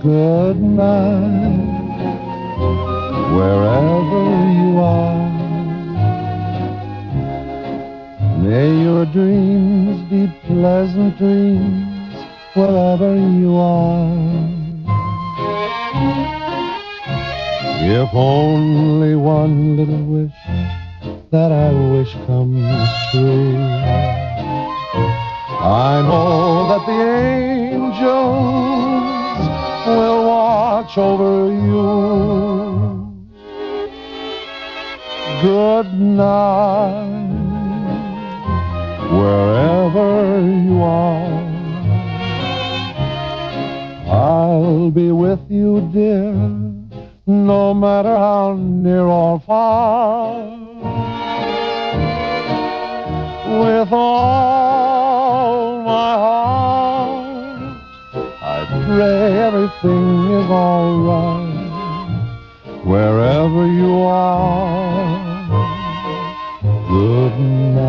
Good night, wherever you are. May your dreams be pleasant dreams, wherever you are. If only one little wish that I wish comes true, I know that the angels will watch over you. Good night, wherever you are. I'll be with you, dear, no matter how near or far. With all my heart, I pray everything is all right. Wherever you are, good night.